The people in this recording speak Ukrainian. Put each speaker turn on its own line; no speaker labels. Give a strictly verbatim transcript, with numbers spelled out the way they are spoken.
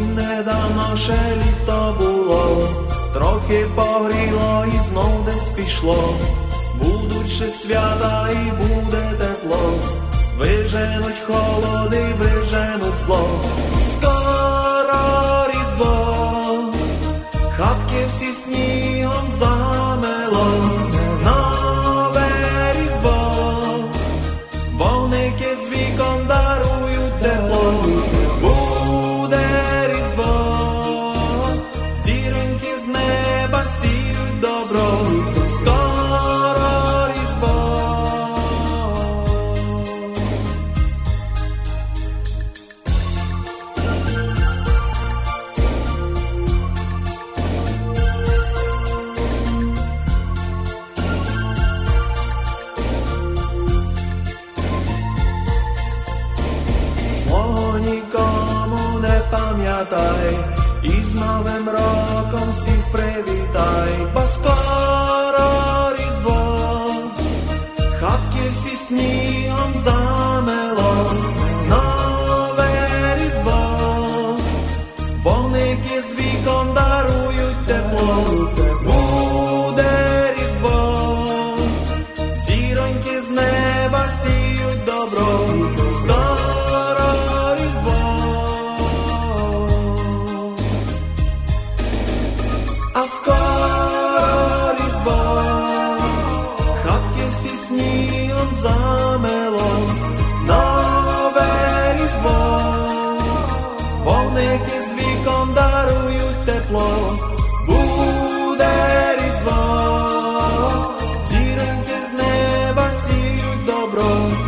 Зовсім недавно ще літо було, трохи погріло і знов десь пішло. Будуть ще свята і буде тепло, виженуть холоди, виженуть зло. Скоро Різдво, хатки всі снігом замело. Нове Різдво, вогники з вікон дарують тепло. Буде Різдво, зіроньки з неба сіють добро. Скоро Різдво. Злого нікому не пам'ятай, і з Новим роком всіх привітай. Бо скоро Різдво, хатки всі снігом замело. Нове Різдво, вогники з вікон дарують тепло. Буде Різдво, зіроньки з неба сіють добро. Скоро Різдво, а скоро Різдво, хатки всі снігом замело. Нове Різдво, вогники з вікон дарують тепло. Буде Різдво, зіроньки з неба сіють добро.